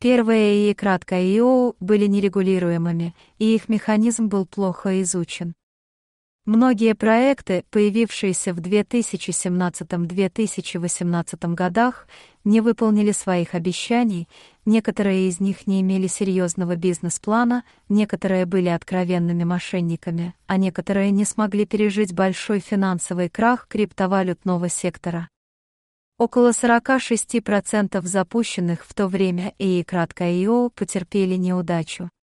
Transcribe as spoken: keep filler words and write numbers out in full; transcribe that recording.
Первые и кратко ай о были нерегулируемыми, и их механизм был плохо изучен. Многие проекты, появившиеся в две тысячи семнадцатом — две тысячи восемнадцатом годах, не выполнили своих обещаний, некоторые из них не имели серьезного бизнес-плана, некоторые были откровенными мошенниками, а некоторые не смогли пережить большой финансовый крах криптовалютного сектора. Около сорок шесть процентов запущенных в то время и кратко ай о потерпели неудачу.